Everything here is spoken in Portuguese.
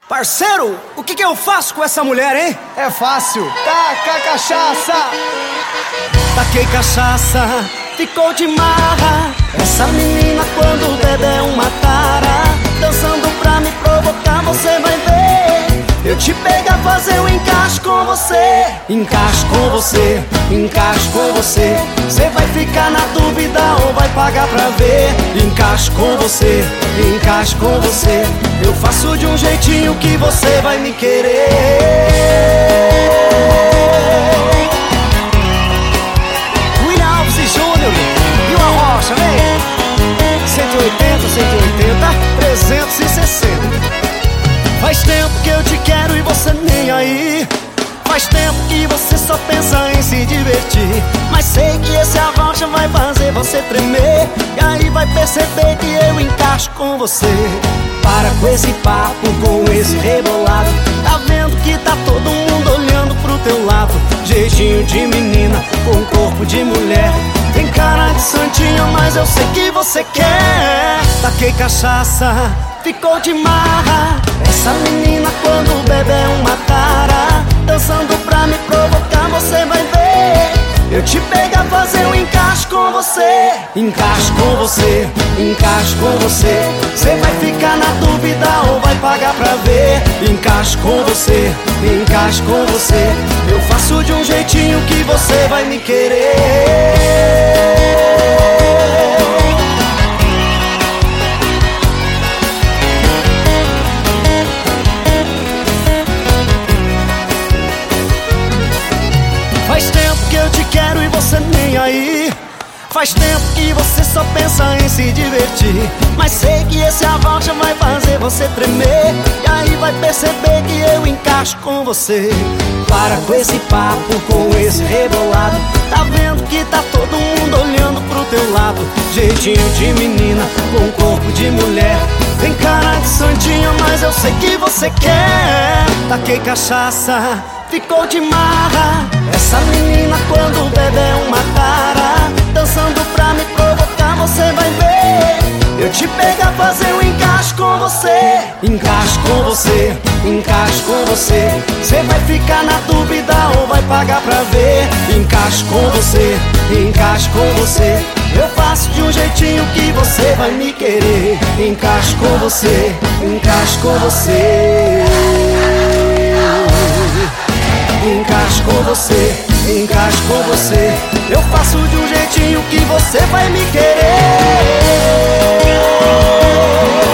Parceiro, o que eu faço com essa mulher, hein? É fácil, taca cachaça. Taquei cachaça, ficou de marra. Essa menina quando bebe é uma tara. Dançando pra me provocar, você vai ver. Eu te pegar, fazer um encaixe com você. Encaixe com você, encaixe com você. Cê vai ficar na dúvida ou vai pagar pra ver. Encaixe com você, encaixe com você. Eu faço de um jeitinho que você vai me querer. William Alves e Júnior e o Arrocha, vem. 180, 180, 360. Faz tempo que eu te quero e você nem aí. Faz tempo que você só pensa em se divertir. Mas sei que esse arrocha vai fazer você tremer. E aí vai perceber que eu encaixo com você. Para com esse papo, com esse rebolado. Tá vendo que tá todo mundo olhando pro teu lado. Jeitinho de menina, com corpo de mulher. Tem cara de santinho, mas eu sei que você quer. Taquei cachaça, ficou de marra. Essa menina quando bebe é uma tara. Dançando pra me provocar, você vai ver. Eu te pegar, fazer um encaixe com você. Encaixe com você, encaixe com você. Cê vai ficar na dúvida ou vai pagar pra ver. Encaixe com você, encaixe com você. Eu faço de um jeitinho que você vai me querer. Faz tempo que eu te quero e você nem aí. Faz tempo que você só pensa em se divertir. Mas sei que esse arrocha vai fazer você tremer. E aí vai perceber que eu encaixo com você. Para com esse papo, com esse rebolado. Tá vendo que tá todo mundo olhando pro teu lado. Jeitinho de menina, com corpo de mulher. Tem cara de santinho, mas eu sei que você quer. Taquei cachaça, ficou de marra. Essa menina quando bebe é uma tara. Dançando pra me provocar, você vai ver. Eu te pegar, fazer um encaixe com você. Encaixe com você, encaixe com você. Cê vai ficar na dúvida ou vai pagar pra ver. Encaixe com você, encaixe com você. Eu faço de um jeitinho que você vai me querer. Encaixe com você, encaixe com você. Encaixe com você, encaixe com você. Eu faço de um jeitinho que você vai me querer.